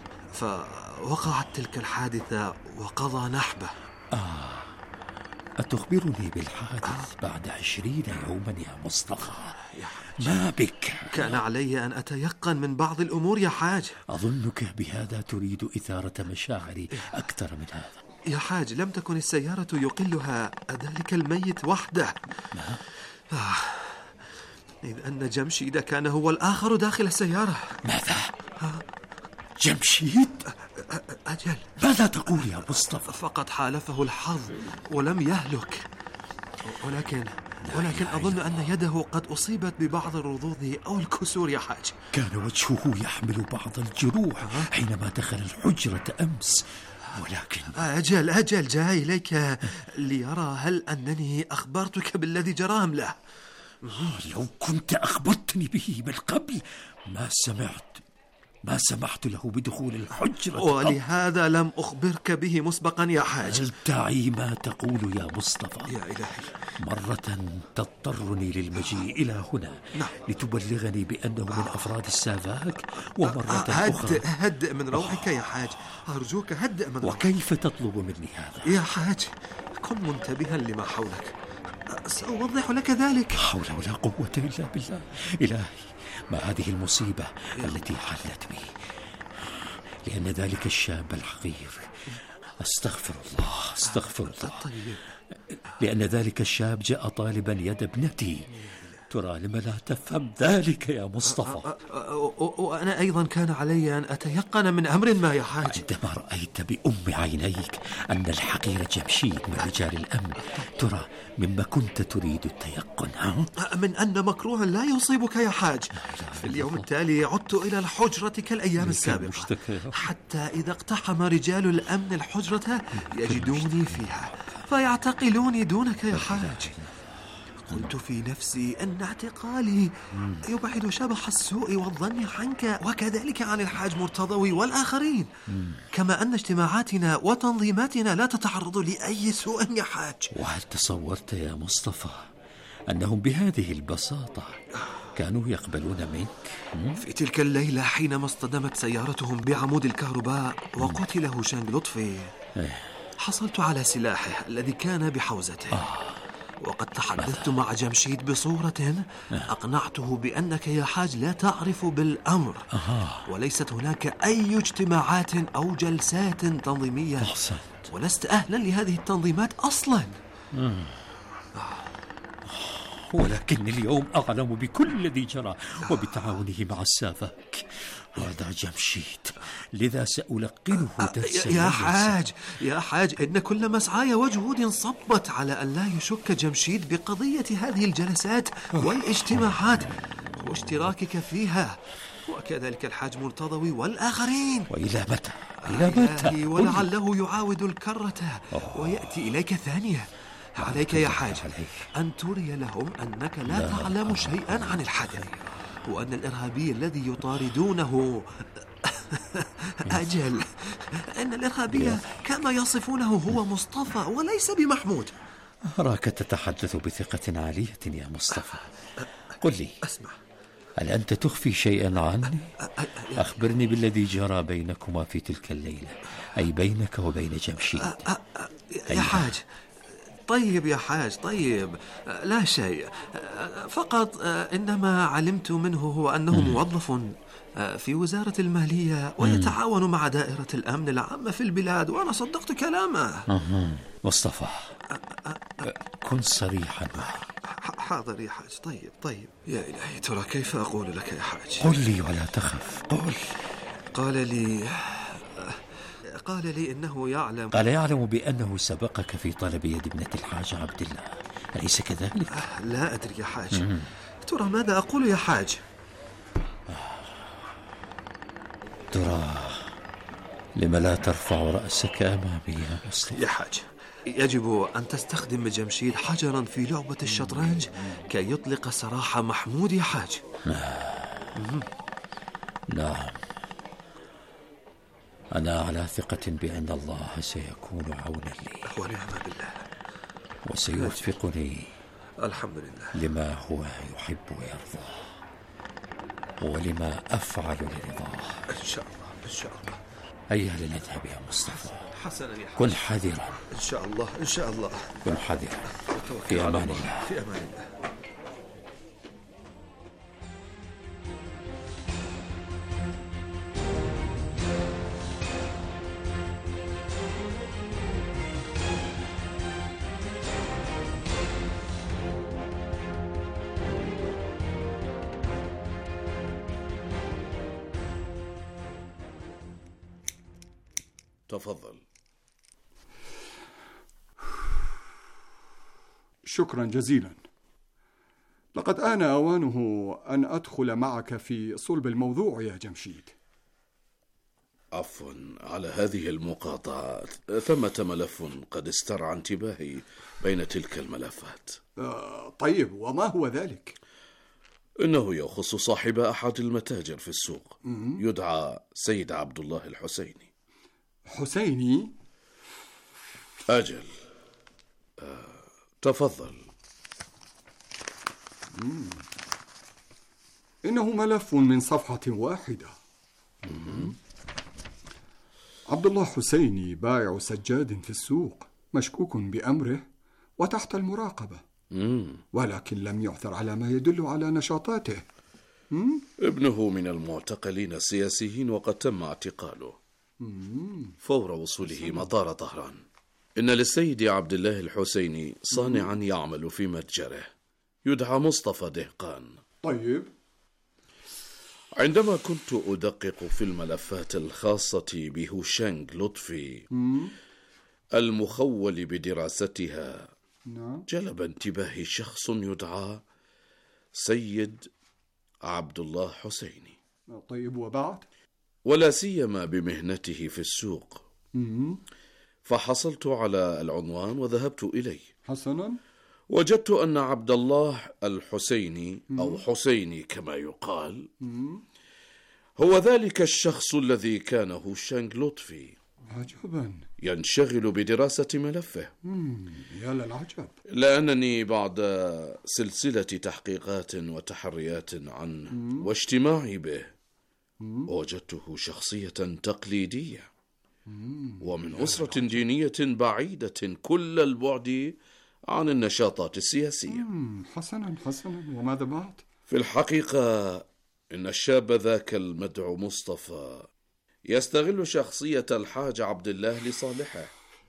فوقعت تلك الحادثة وقضى نحبه. آه. أتخبرني بالحادث بعد عشرين يوما يا مصطفى؟ ما بك؟ كان علي أن أتيقن من بعض الأمور يا حاج. أظنك بهذا تريد إثارة مشاعري أكثر من هذا. يا حاج، لم تكن السيارة يقلها ذلك الميت وحده. ما؟ آه. إذ أن جمشيد كان هو الآخر داخل السيارة. ماذا؟ جمشيد؟ أجل. ماذا تقول يا مصطفى؟ فقد حالفه الحظ ولم يهلك، ولكن ولكن أظن أن يده قد أصيبت ببعض الرضوض أو الكسور يا حاج. كان وجهه يحمل بعض الجروح حينما دخل الحجرة أمس، ولكن أجل أجل جاي إليك ليرى هل أنني أخبرتك بالذي جرى أم لا. لو كنت أخبرتني به من قبل ما سمعت ما سمحت له بدخول الحجرة، ولهذا لم أخبرك به مسبقا يا حاج. هل تعي ما تقول يا مصطفى؟ يا إلهي. مرة تضطرني للمجيء إلى هنا نعم. لتبلغني بأنه من أفراد السافاك، ومرة أخرى هدئ هدئ من روحك يا حاج، أرجوك هدئ من روحك. وكيف تطلب مني هذا؟ يا حاج، كن منتبها لما حولك، سأوضح لك ذلك. حول ولا قوة إلا بالله. إلهي، ما هذه المصيبة التي حلت بي؟ لأن ذلك الشاب الحقير، أستغفر الله أستغفر الله، لأن ذلك الشاب جاء طالبا يد ابنتي. ترى لما لا تفهم ذلك يا مصطفى؟ وأنا أيضا كان علي أن أتيقن من أمر ما يا حاج. عندما رأيت بأم عينيك أن الحقير جمشيد من رجال الأمن، ترى مما كنت تريد التيقن؟ ها؟ من أن مكروها لا يصيبك يا حاج. في اليوم التالي عدت إلى الحجرة كالأيام السابقة، حتى إذا اقتحم رجال الأمن الحجرة يجدوني فيها فيعتقلوني دونك يا حاج. قلت في نفسي أن اعتقالي يبعد شبح السوء والظن عنك وكذلك عن الحاج مرتضوي والآخرين، كما أن اجتماعاتنا وتنظيماتنا لا تتعرض لأي سوء يا حاج. وهل تصورت يا مصطفى أنهم بهذه البساطة كانوا يقبلون منك؟ في تلك الليلة حينما اصطدمت سيارتهم بعمود الكهرباء وقتل هشام لطفي، حصلت على سلاحه الذي كان بحوزته. آه. وقد تحدثت مع جمشيد بصورة أقنعته بأنك يا حاج لا تعرف بالأمر، وليست هناك أي اجتماعات أو جلسات تنظيمية، ولست أهلا لهذه التنظيمات أصلا. ولكن اليوم أعلم بكل الذي جرى وبتعاونه مع السافاك. هذا جمشيد، لذا سألقنه درسا. يا حاج يا حاج إن كل مسعاي وجهود صبت على أن لا يشك جمشيد بقضية هذه الجلسات والاجتماعات واشتراكك فيها، وكذلك الحاج مرتضوي والآخرين. وإلى متى؟ إلى متى؟ ولعله يعاود الكرة ويأتي إليك ثانية. عليك يا حاج أن تري لهم أنك لا, لا تعلم شيئا عن الحادث، وأن الإرهابي الذي يطاردونه أجل أن الإرهابي كما يصفونه هو مصطفى وليس بمحمود. أراك تتحدث بثقة عالية يا مصطفى. قل لي، أسمع، هل أنت تخفي شيئا عني؟ أخبرني بالذي جرى بينكما في تلك الليلة، أي بينك وبين جمشيد. يا حاج، طيب يا حاج، طيب، لا شيء، فقط إنما علمت منه هو أنه موظف في وزارة المالية ويتعاون مع دائرة الأمن العامة في البلاد، وأنا صدقت كلامه. مصطفى، كن صريحا معي. حاضر يا حاج. طيب طيب يا إلهي، ترى كيف أقول لك يا حاج؟ قل لي ولا تخف، قل. قال لي قال لي إنه يعلم قال يعلم بأنه سبقك في طلب يد ابنة الحاج عبد الله، أليس كذلك؟ لا أدري يا حاج. مم. ترى ماذا أقول يا حاج؟ ترى لما لا ترفع رأسك أمامي يا مصطفى؟ يا حاج، يجب أن تستخدم جمشيد حجرا في لعبة الشطرنج كي يطلق سراح محمود يا حاج. نعم نعم، أنا على ثقة بأن الله سيكون عونا لي ونعم بالله، وسيوفقني الحمد لله لما هو يحب ويرضى ولما أفعل لرضاه إن شاء الله إن شاء الله. هيا لنذهب يا مصطفى. حسنا يا حاج. كن حذرا إن شاء الله إن شاء الله. كن حذرا. في أمان الله. في أمان الله. تفضل. شكرا جزيلا. لقد آن أوانه أن أدخل معك في صلب الموضوع يا جمشيد. عفوا على هذه المقاطعة، ثمة ملف قد استرعى انتباهي بين تلك الملفات. آه طيب، وما هو ذلك؟ إنه يخص صاحب أحد المتاجر في السوق، يدعى سيد عبد الله الحسيني. حسيني؟ أجل. آه، تفضل. مم. إنه ملف من صفحة واحدة. مم. عبد الله حسيني بائع سجاد في السوق، مشكوك بأمره وتحت المراقبة. مم. ولكن لم يعثر على ما يدل على نشاطاته. مم؟ ابنه من المعتقلين السياسيين وقد تم اعتقاله فور وصوله مطار طهران. إن للسيد عبد الله الحسيني صانعا يعمل في متجره يدعى مصطفى دهقان. طيب. عندما كنت أدقق في الملفات الخاصة بهوشانغ لطفي مم. المخول بدراستها، نعم. جلب انتباهي شخص يدعى سيد عبد الله حسيني. طيب، وبعد؟ ولا سيما بمهنته في السوق. مم. فحصلت على العنوان وذهبت إليه. حسنا. وجدت أن عبد الله الحسيني أو حسيني كما يقال مم. هو ذلك الشخص الذي كان هوشانغ لطفي عجبا ينشغل بدراسة ملفه. مم. يا للعجب. لأنني بعد سلسلة تحقيقات وتحريات عنه مم. واجتماعي به مم. وجدته شخصية تقليدية مم. ومن أسرة دينية بعيدة كل البعد عن النشاطات السياسية. مم. حسنا حسنا، وماذا بعد؟ في الحقيقة إن الشاب ذاك المدعو مصطفى يستغل شخصية الحاج عبد الله لصالحه،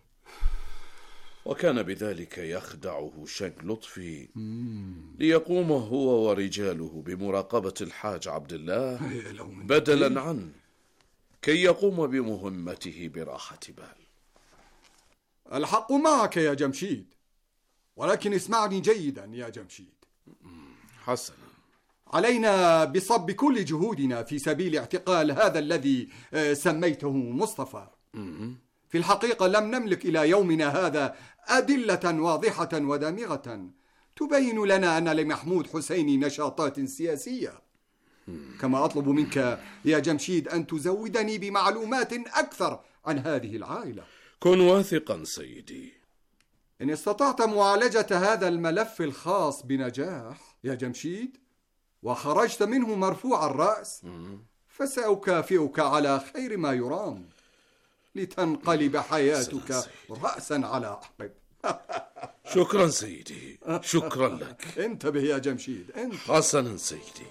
وكان بذلك يخدعه شنق لطفي ليقوم هو ورجاله بمراقبة الحاج عبد الله بدلا عنه كي يقوم بمهمته براحة بال. الحق معك يا جمشيد، ولكن اسمعني جيدا يا جمشيد. حسنا. علينا بصب كل جهودنا في سبيل اعتقال هذا الذي سميته مصطفى. في الحقيقة لم نملك إلى يومنا هذا أدلة واضحة ودامغة تبين لنا أن لمحمود حسيني نشاطات سياسية. كما أطلب منك يا جمشيد أن تزودني بمعلومات أكثر عن هذه العائلة. كن واثقا سيدي. إن استطعت معالجة هذا الملف الخاص بنجاح يا جمشيد وخرجت منه مرفوع الرأس فسأكافئك على خير ما يرام لتنقلب حياتك رأسا على عقب. شكرا سيدي، شكرا لك. انتبه يا جمشيد، انتبه. حسنا سيدي.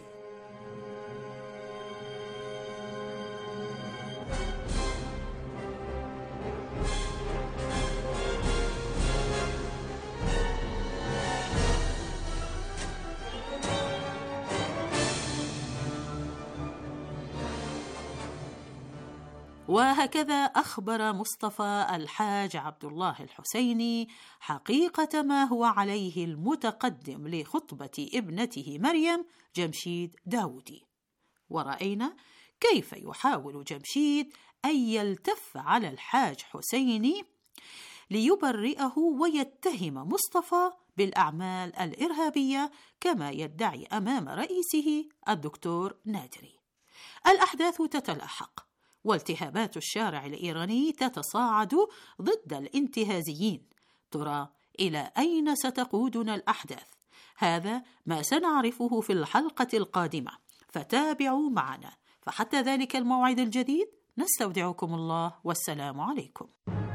وهكذا أخبر مصطفى الحاج عبد الله الحسيني حقيقة ما هو عليه المتقدم لخطبة ابنته مريم جمشيد داودي، ورأينا كيف يحاول جمشيد أن يلتف على الحاج حسيني ليبرئه ويتهم مصطفى بالأعمال الإرهابية كما يدعي أمام رئيسه الدكتور نادري. الأحداث تتلاحق والتهابات الشارع الإيراني تتصاعد ضد الانتهازيين. ترى إلى أين ستقودنا الأحداث؟ هذا ما سنعرفه في الحلقة القادمة، فتابعوا معنا. فحتى ذلك الموعد الجديد نستودعكم الله، والسلام عليكم.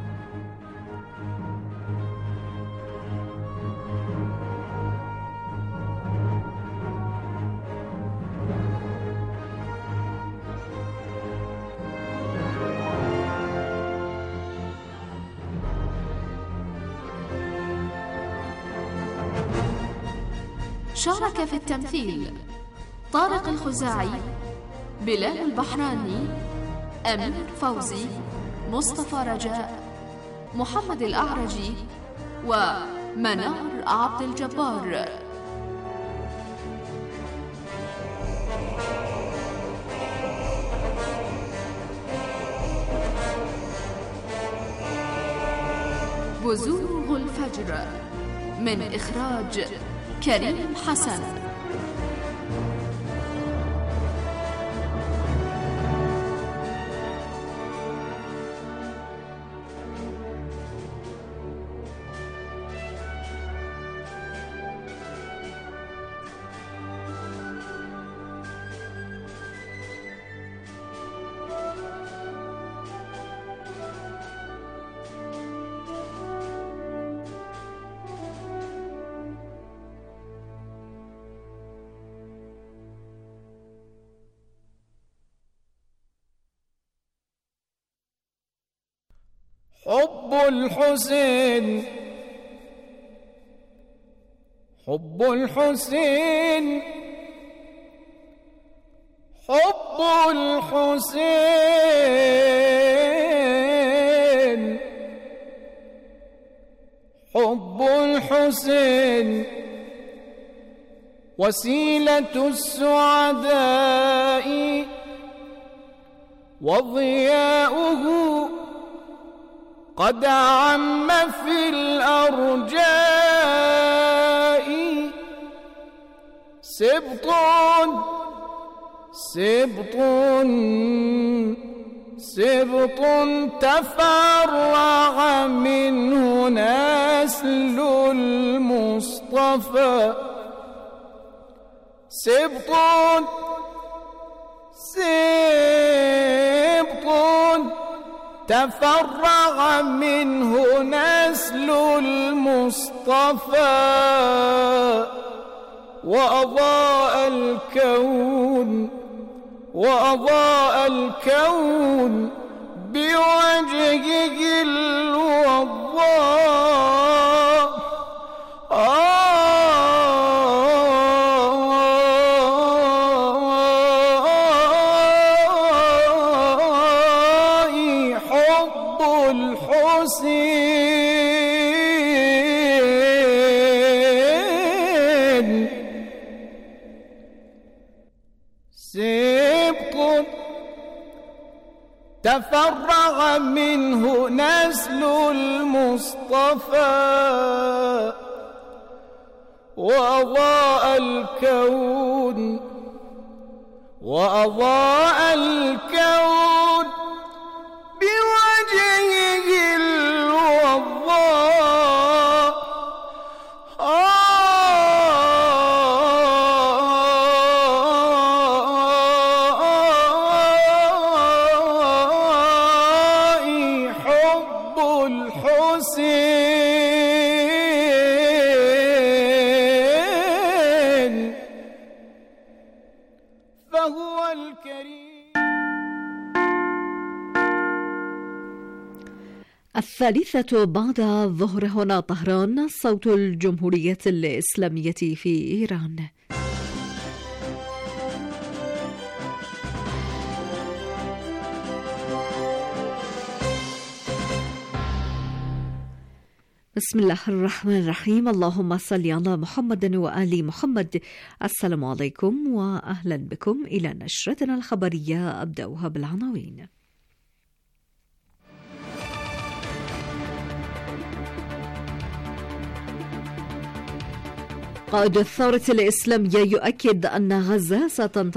شارك في التمثيل طارق الخزاعي، بلال البحراني، أمير فوزي، مصطفى رجاء، محمد الأعرجي، ومنار عبد الجبار. بزوغ الفجر من إخراج كريم حسن. حب الحسين، حب الحسين، حب الحسين، حب الحسين وسيلة السعداء وضياؤه قد عم في الأرجاء. سبط سبط سبط تفرع منه نسل المصطفى. سبط سبط تفرع منه نسل المصطفى، وأضاء الكون وأضاء الكون بوجهه الوضاء. سبط تفرع منه نسل المصطفى، وأضاء الكون وأضاء الكون بوجهه الوضاء. حب الحسين. فهو الكريم. الثالثة بعد الظهر هنا طهران، صوت الجمهورية الإسلامية في إيران. بسم الله الرحمن الرحيم. اللهم صل على محمد وآل محمد. السلام عليكم وأهلا بكم إلى نشرتنا الخبرية، أبدأها بالعناوين. قائد الثورة الإسلامية يؤكد أن غزة ستنتصر